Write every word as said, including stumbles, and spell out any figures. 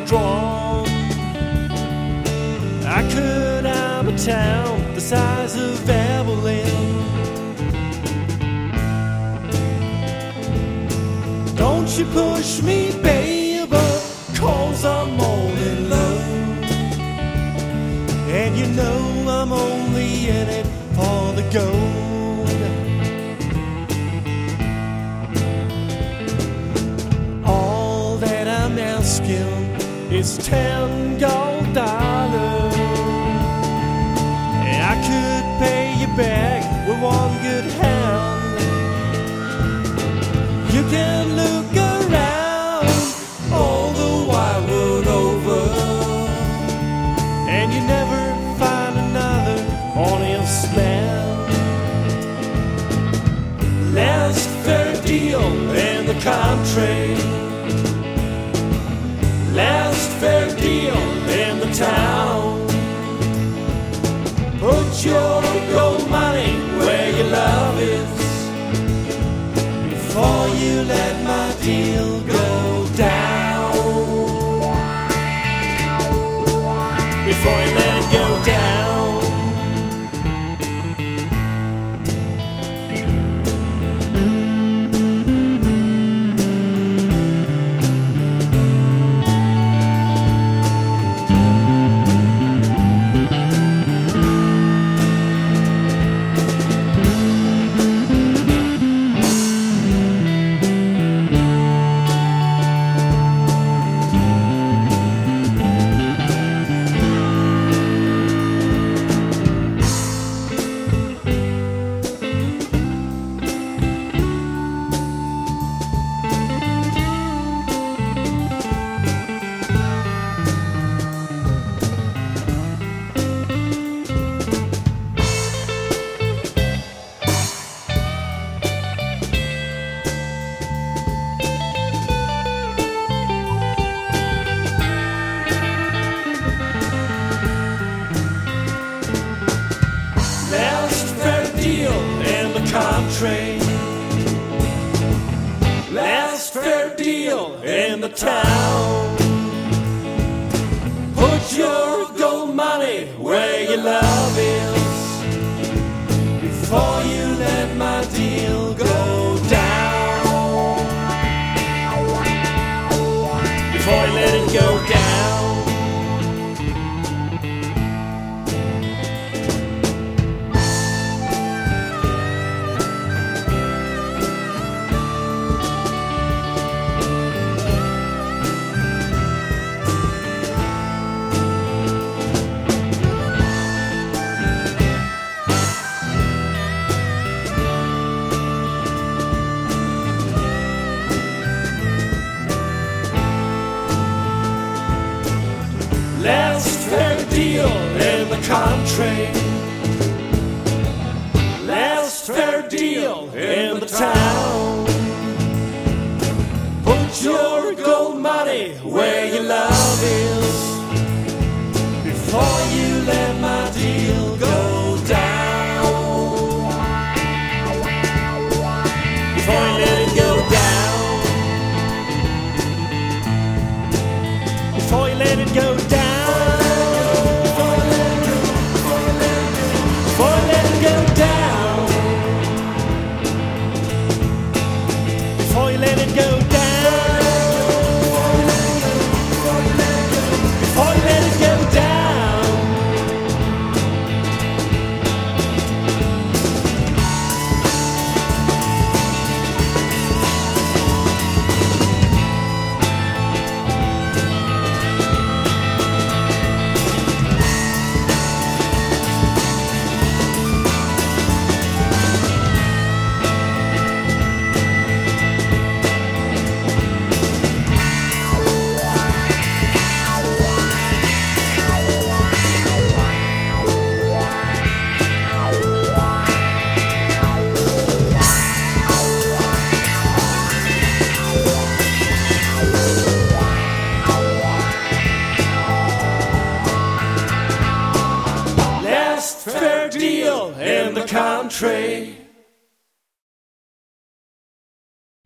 strong. I could, I'm a town the size of Abilene. Don't you push me, baby, cause I'm all in love. And you know I'm only in it for the gold. All that I'm asking is ten gold dollars. And I could pay you back with one good hand. You can look around all the wide world over, and you never find another honest man. Last fair deal in the country, last fair deal in the town. Put your gold money where your love is before you let my deal go down. Before you let it go down. Country. Last fair deal in the town. Put your gold money where your love is before you let my deal go down. Before you let it go down. Last fair deal in the country, last fair deal in the town. Put your gold money where your love is before you let my deal go down. Before you let it go down. Before you let it go down. Fair deal in the country.